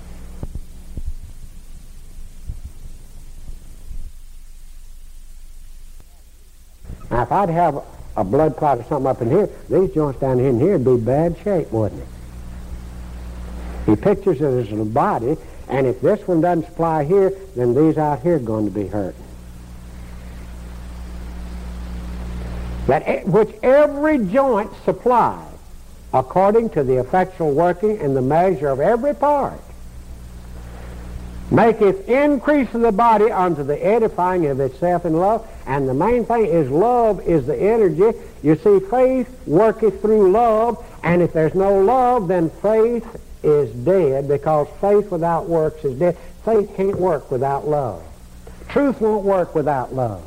Now, if I'd have a blood clot or something up in here, these joints down in here would be bad shape, wouldn't it? He pictures it as a body, and if this one doesn't supply here, then these out here are going to be hurting. Which every joint supplies, according to the effectual working and the measure of every part, maketh increase of the body unto the edifying of itself in love. And the main thing is love is the energy. You see, faith worketh through love, and if there's no love, then faith is dead, because faith without works is dead. Faith can't work without love. Truth won't work without love.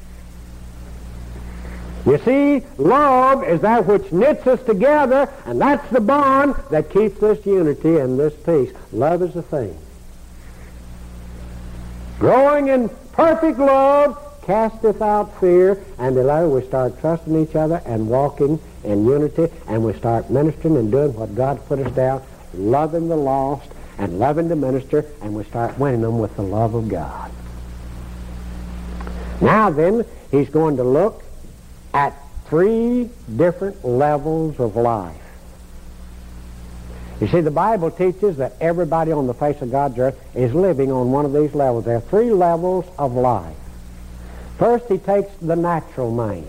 You see, love is that which knits us together, and that's the bond that keeps this unity and this peace. Love is the thing. Growing in perfect love casteth out fear, and beloved, we start trusting each other and walking in unity, and we start ministering and doing what God put us down, loving the lost and loving the minister, and we start winning them with the love of God. Now then, he's going to look at 3 different levels of life. You see, the Bible teaches that everybody on the face of God's earth is living on one of these levels. There are 3 levels of life. First, he takes the natural man.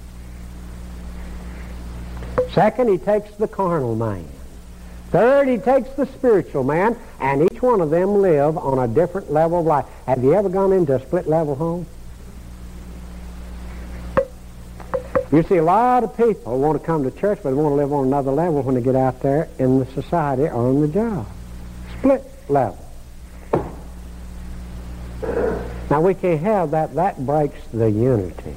Second, he takes the carnal man. Third, he takes the spiritual man, and each one of them live on a different level of life. Have you ever gone into a split-level home? You see, a lot of people want to come to church, but they want to live on another level when they get out there in the society or on the job. Split level. Now, we can't have that. That breaks the unity.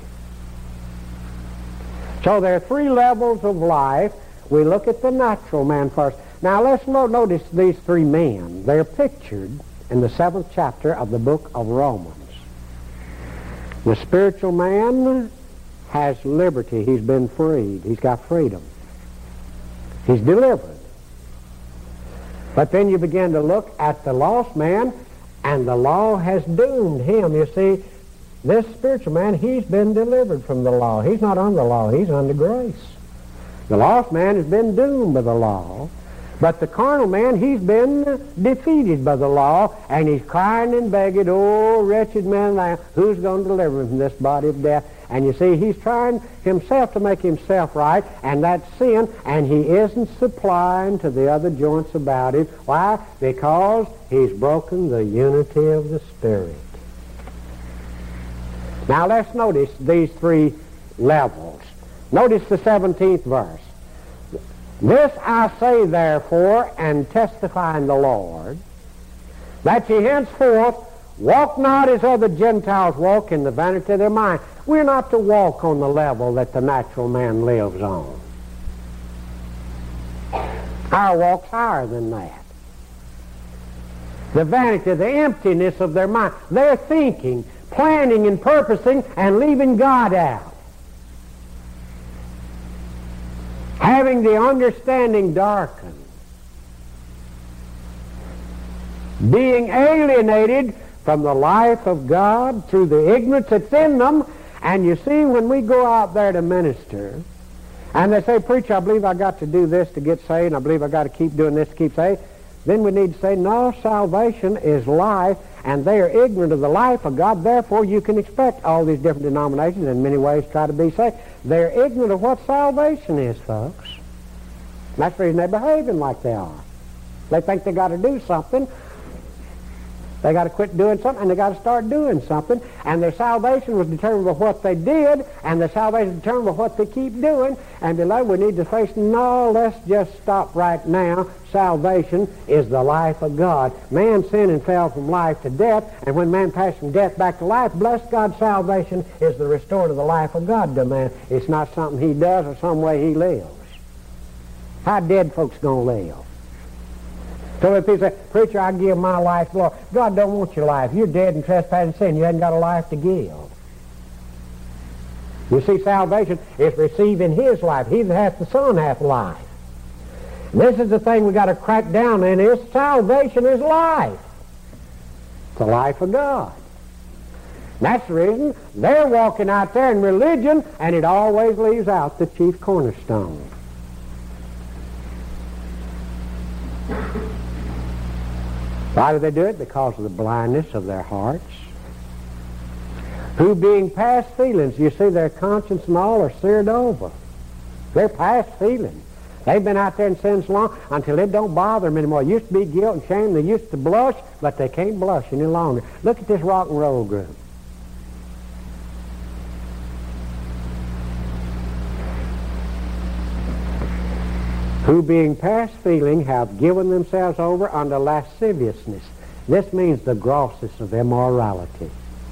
So there are 3 levels of life. We look at the natural man first. Now, let's notice these 3 men. They're pictured in the 7th chapter of the book of Romans. The spiritual man has liberty. He's been freed. He's got freedom. He's delivered. But then you begin to look at the lost man, and the law has doomed him. You see, this spiritual man, he's been delivered from the law. He's not under the law. He's under grace. The lost man has been doomed by the law. But the carnal man, he's been defeated by the law, and he's crying and begging, "Oh, wretched man, who's going to deliver him from this body of death?" And you see, he's trying himself to make himself right, and that's sin, and he isn't supplying to the other joints about him. Why? Because he's broken the unity of the Spirit. Now let's notice these 3 levels. Notice the 17th verse. "This I say therefore, and testify in the Lord, that ye henceforth walk not as other Gentiles walk, in the vanity of their mind." We're not to walk on the level that the natural man lives on. Our walk's higher than that. The vanity, the emptiness of their mind. They're thinking, planning, and purposing, and leaving God out. Having the understanding darkened. Being alienated from the life of God through the ignorance that's in them. And you see, when we go out there to minister, and they say, "Preacher, I believe I got to do this to get saved, and I believe I got to keep doing this to keep saved," then we need to say, no, salvation is life, and they are ignorant of the life of God. Therefore, you can expect all these different denominations in many ways try to be saved. They're ignorant of what salvation is, folks. That's the reason they're behaving like they are. They think they got to do something. They got to quit doing something, and they got to start doing something. And their salvation was determined by what they did, and their salvation was determined by what they keep doing. And beloved, we need to face, no, let's just stop right now. Salvation is the life of God. Man sinned and fell from life to death, and when man passed from death back to life, bless God, salvation is the restored of the life of God to man. It's not something he does or some way he lives. How dead folks going to live? So if people say, preacher, I give my life to the Lord. God don't want your life. You're dead in trespass and sin. You haven't got a life to give. You see, salvation is receiving His life. He that hath the Son hath life. And this is the thing we got to crack down in is salvation is life. It's the life of God. And that's the reason they're walking out there in religion, and it always leaves out the chief cornerstone. Why do they do it? Because of the blindness of their hearts. Who being past feelings, you see their conscience and all are seared over. They're past feelings. They've been out there in sin so long until it don't bother them anymore. It used to be guilt and shame. They used to blush, but they can't blush any longer. Look at this rock and roll group. Who being past feeling have given themselves over unto lasciviousness. This means the grossness of immorality.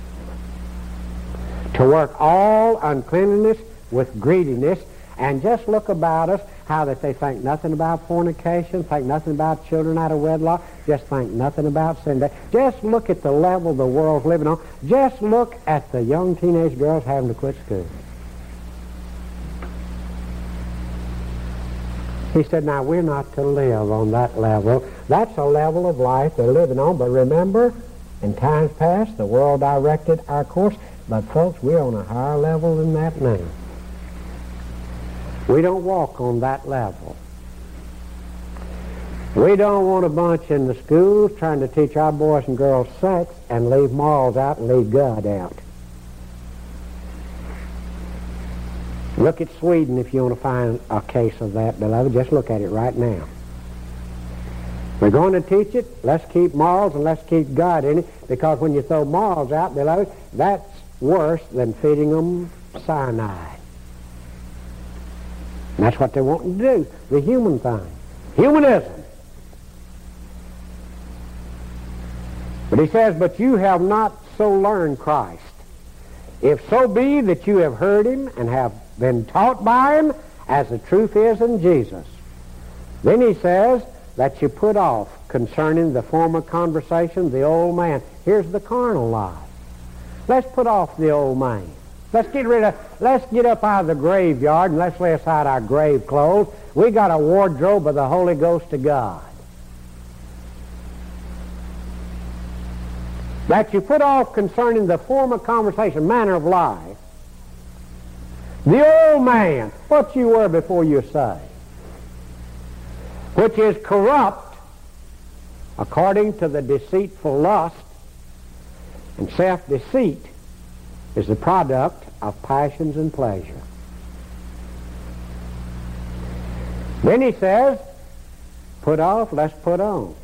To work all uncleanness with greediness, and just look about us, how that they think nothing about fornication, think nothing about children out of wedlock, just think nothing about sin. Just look at the level the world's living on. Just look at the young teenage girls having to quit school. He said, now we're not to live on that level. That's a level of life they're living on. But remember, in times past, the world directed our course. But folks, we're on a higher level than that now. We don't walk on that level. We don't want a bunch in the schools trying to teach our boys and girls sex and leave morals out and leave God out. Look at Sweden if you want to find a case of that, beloved. Just look at it right now. We're going to teach it. Let's keep morals and let's keep God in it, because when you throw morals out, beloved, that's worse than feeding them cyanide. And that's what they're wanting to do, the human thing. Humanism. But he says, but you have not so learned Christ. If so be that you have heard him and have been taught by him, as the truth is in Jesus. Then he says that you put off concerning the former conversation the old man. Here's the carnal life. Let's put off the old man. Let's get up out of the graveyard and let's lay aside our grave clothes. We got a wardrobe of the Holy Ghost of God. That you put off concerning the former conversation, manner of life, the old man, what you were before you were saved, which is corrupt according to the deceitful lust, and self-deceit is the product of passions and pleasure. Then he says, put off, let's put on.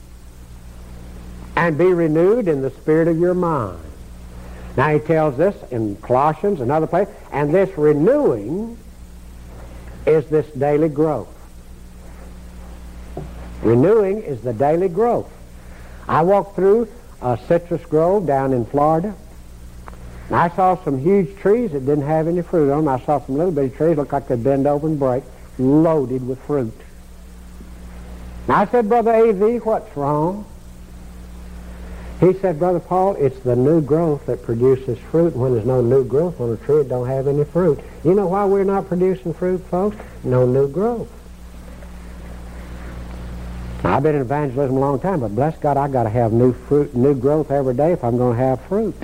And be renewed in the spirit of your mind. Now he tells this in Colossians, another place, and this renewing is this daily growth. Renewing is the daily growth. I walked through a citrus grove down in Florida, and I saw some huge trees that didn't have any fruit on them. I saw some little bitty trees looked like they'd bend over and break, loaded with fruit. And I said, Brother A.V., what's wrong? He said, Brother Paul, it's the new growth that produces fruit. And when there's no new growth on a tree, it don't have any fruit. You know why we're not producing fruit, folks? No new growth. Now, I've been in evangelism a long time, but bless God, I've got to have new fruit, new growth every day if I'm going to have fruit.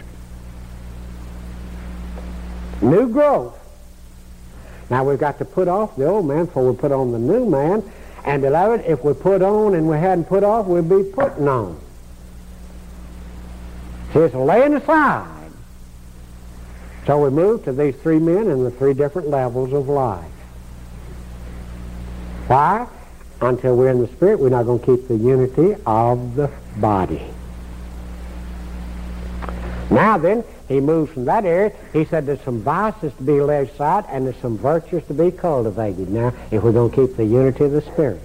New growth. Now, we've got to put off the old man before we put on the new man. And, beloved, if we put on and we hadn't put off, we'd be putting on. See, it's laying aside. So we move to these three men in the three different levels of life. Why? Until we're in the Spirit, we're not going to keep the unity of the body. Now then, he moves from that area. He said there's some vices to be laid aside and there's some virtues to be cultivated now if we're going to keep the unity of the Spirit.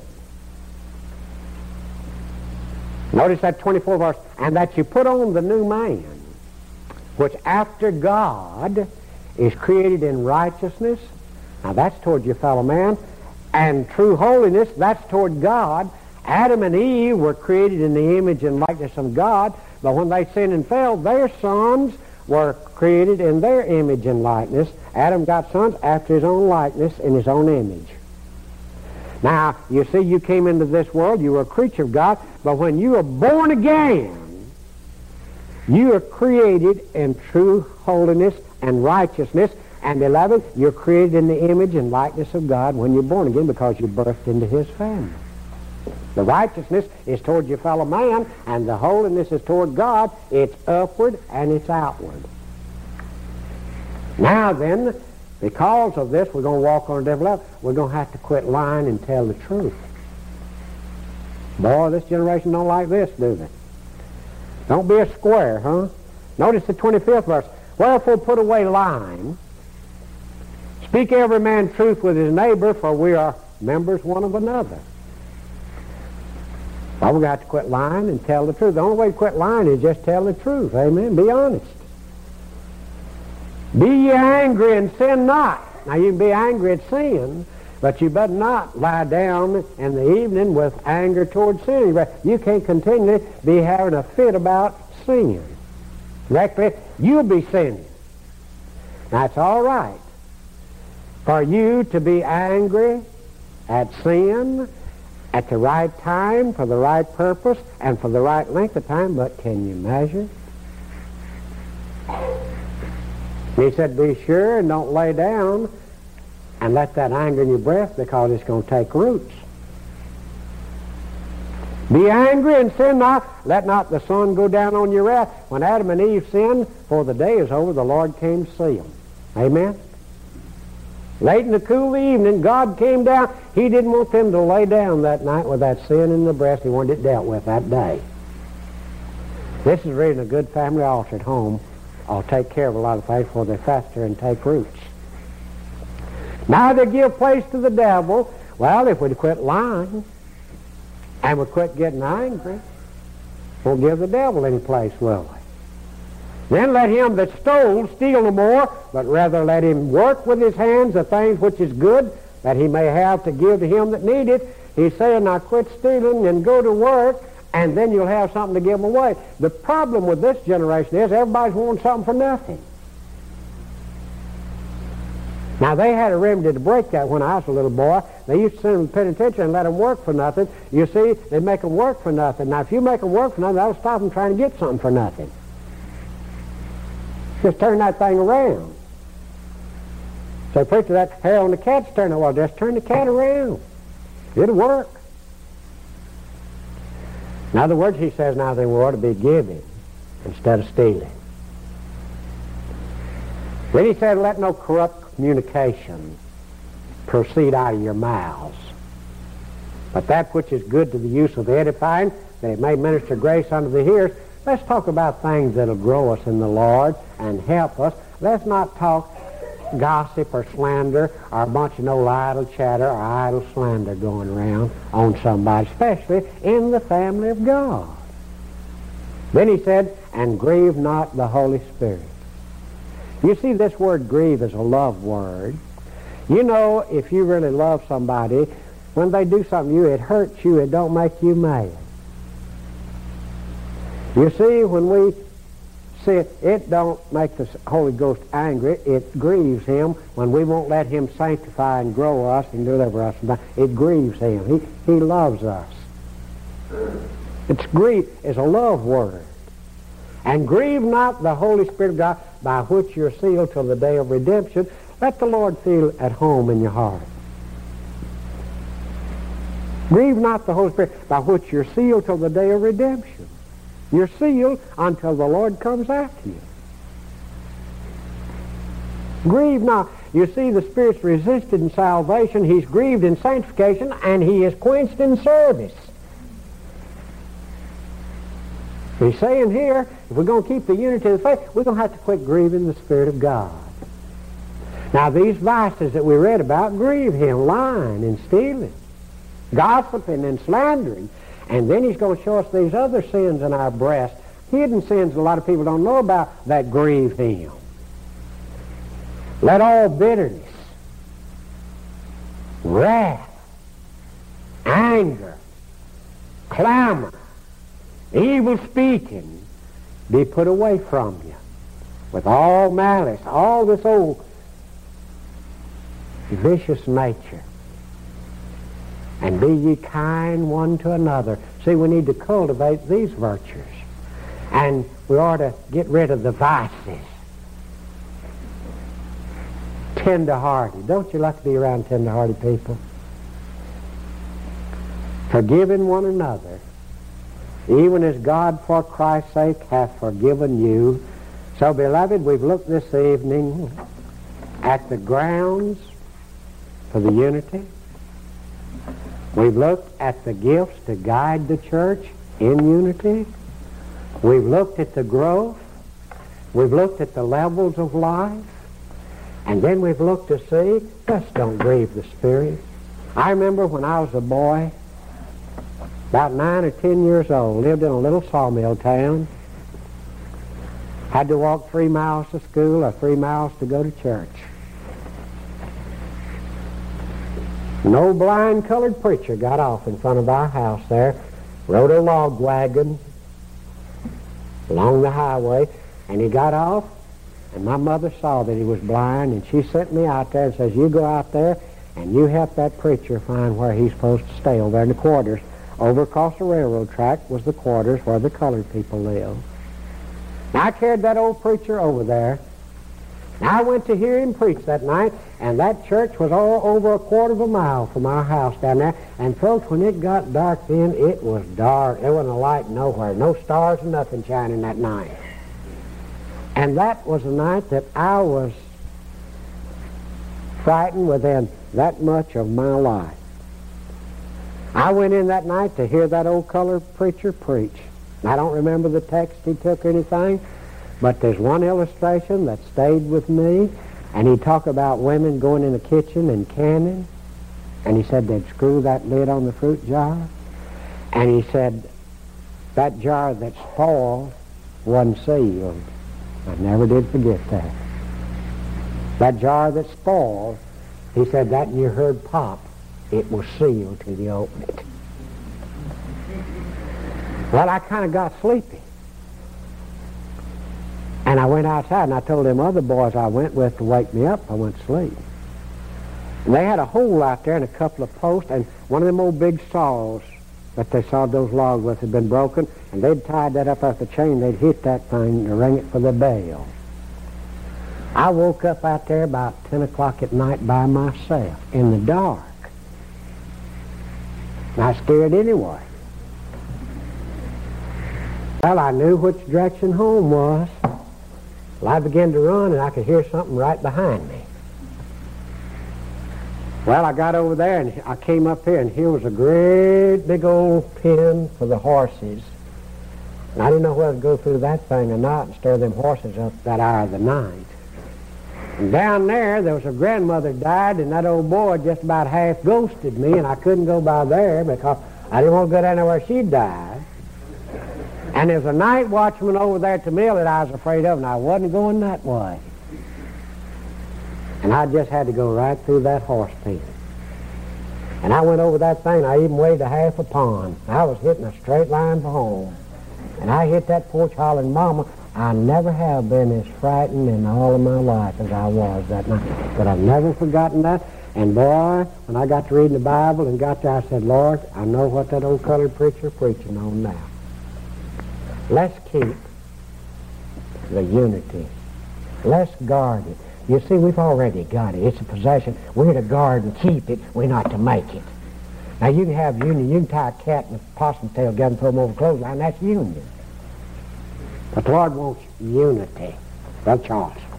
Notice that 24th verse, and that you put on the new man, which after God is created in righteousness. Now that's toward your fellow man, And true holiness, that's toward God. Adam and Eve were created in the image and likeness of God, but when they sinned and fell, their sons were created in their image and likeness. Adam got sons after his own likeness in his own image. Now, you see, you came into this world, you were a creature of God, but when you were born again, you are created in true holiness and righteousness. And beloved, you're created in the image and likeness of God when you're born again because you're birthed into his family. The righteousness is toward your fellow man, and the holiness is toward God. It's upward and it's outward. Now then, because of this, we're going to walk on a different level. We're going to have to quit lying and tell the truth. Boy, this generation don't like this, do they? Don't be a square, huh? Notice the 25th verse. Wherefore put away lying. Speak every man truth with his neighbor, for we are members one of another. Well, we've got to quit lying and tell the truth. The only way to quit lying is just tell the truth. Amen? Be honest. Be ye angry and sin not. Now, you can be angry at sin, but you better not lie down in the evening with anger toward sin. You can't continually be having a fit about sin. Directly, you'll be sinning. That's all right for you to be angry at sin at the right time, for the right purpose, and for the right length of time, but can you measure? He said, be sure and don't lay down and let that anger in your breath, because it's going to take roots. Be angry and sin not. Let not the sun go down on your wrath. When Adam and Eve sinned, before the day is over, the Lord came to see them. Amen? Late in the cool of the evening, God came down. He didn't want them to lay down that night with that sin in the breast. He wanted it dealt with that day. This is reading a good family altar at home. I'll take care of a lot of things before they fester and take roots. Now they give place to the devil. Well, if we'd quit lying and we quit getting angry, we'll give the devil any place, will we? Then let him that stole steal no more, but rather let him work with his hands the things which is good, that he may have to give to him that needeth. He's saying, now quit stealing and go to work, and then you'll have something to give away. The problem with this generation is everybody's wanting something for nothing. Now, they had a remedy to break that when I was a little boy. They used to send them to the penitentiary and let them work for nothing. You see, they'd make them work for nothing. Now, if you make them work for nothing, that'll stop them trying to get something for nothing. Just turn that thing around. So, preacher, that hair on the cat's turning. Well, just turn the cat around. It'll work. In other words, he says, now they ought to be giving instead of stealing. Then he said, let no corrupt communication proceed out of your mouths, but that which is good to the use of the edifying, that it may minister grace unto the hearers. Let's talk about things that'll grow us in the Lord and help us. Let's not talk gossip or slander or a bunch of no idle chatter or idle slander going around on somebody, especially in the family of God. Then he said, and grieve not the Holy Spirit. You see, this word grieve is a love word. You know, if you really love somebody, when they do something to you, it hurts you, it don't make you mad. You see, when we see it don't make the Holy Ghost angry, it grieves him when we won't let him sanctify and grow us and deliver us. It grieves him. He loves us. It's grief is a love word. And grieve not the Holy Spirit of God, by which you're sealed till the day of redemption. Let the Lord feel at home in your heart. Grieve not the Holy Spirit, by which you're sealed till the day of redemption. You're sealed until the Lord comes after you. Grieve not. You see, the Spirit's resisted in salvation, he's grieved in sanctification, and he is quenched in service. He's saying here, if we're going to keep the unity of the faith, we're going to have to quit grieving the Spirit of God. Now, these vices that we read about grieve him, lying and stealing, gossiping and slandering. And then he's going to show us these other sins in our breast, hidden sins a lot of people don't know about, that grieve him. Let all bitterness, wrath, anger, clamor, evil speaking be put away from you, with all malice, all this old vicious nature. And be ye kind one to another. See, we need to cultivate these virtues. And we ought to get rid of the vices. Tender-hearted. Don't you like to be around tender-hearted people? Forgiving one another, even as God for Christ's sake hath forgiven you. So, beloved, we've looked this evening at the grounds for the unity. We've looked at the gifts to guide the church in unity. We've looked at the growth. We've looked at the levels of life. And then we've looked to see, just don't grieve the Spirit. I remember when I was a boy, about 9 or 10 years old, lived in a little sawmill town. Had to walk 3 miles to school or 3 miles to go to church. No blind colored preacher got off in front of our house there, rode a log wagon along the highway, and he got off, and my mother saw that he was blind, and she sent me out there and says, you go out there and you help that preacher find where he's supposed to stay over there in the quarters. Over across the railroad track was the quarters where the colored people live. And I carried that old preacher over there. And I went to hear him preach that night, and that church was all over a quarter of a mile from our house down there. And folks, when it got dark then, it was dark. There wasn't a light nowhere, no stars and nothing shining that night. And that was a night that I was frightened within that much of my life. I went in that night to hear that old colored preacher preach. I don't remember the text he took or anything, but there's one illustration that stayed with me, and he talked about women going in the kitchen and canning, and he said they'd screw that lid on the fruit jar, and he said that jar that spoiled wasn't sealed. I never did forget that. That jar that spoiled, he said that and you heard pop, it was sealed till you opened it. Well, I kind of got sleepy. And I went outside and I told them other boys I went with to wake me up. I went to sleep. And they had a hole out there and a couple of posts, and one of them old big saws that they sawed those logs with had been broken, and they'd tied that up off the chain. They'd hit that thing to ring it for the bell. I woke up out there about 10 o'clock at night by myself in the dark. And I scared anyway. Well, I knew which direction home was. Well, I began to run, and I could hear something right behind me. Well, I got over there, and I came up here, and here was a great big old pen for the horses. And I didn't know whether to go through that thing or not and stir them horses up that hour of the night. And down there was a grandmother died, and that old boy just about half ghosted me, and I couldn't go by there because I didn't want to go down there where she died. And there's a night watchman over there at the mill that I was afraid of, and I wasn't going that way. And I just had to go right through that horse pen. And I went over that thing, I even weighed a half a pond. I was hitting a straight line for home. And I hit that porch hollering, Mama, I never have been as frightened in all of my life as I was that night. But I've never forgotten that. And boy, when I got to reading the Bible and got there, I said, Lord, I know what that old colored preacher preaching on now. Let's keep the unity. Let's guard it. You see, we've already got it. It's a possession. We're to guard and keep it. We're not to make it. Now, you can have union. You can tie a cat in a possum's tail together and throw them over a clothesline. That's union. But the Lord wants unity. Brother Charles.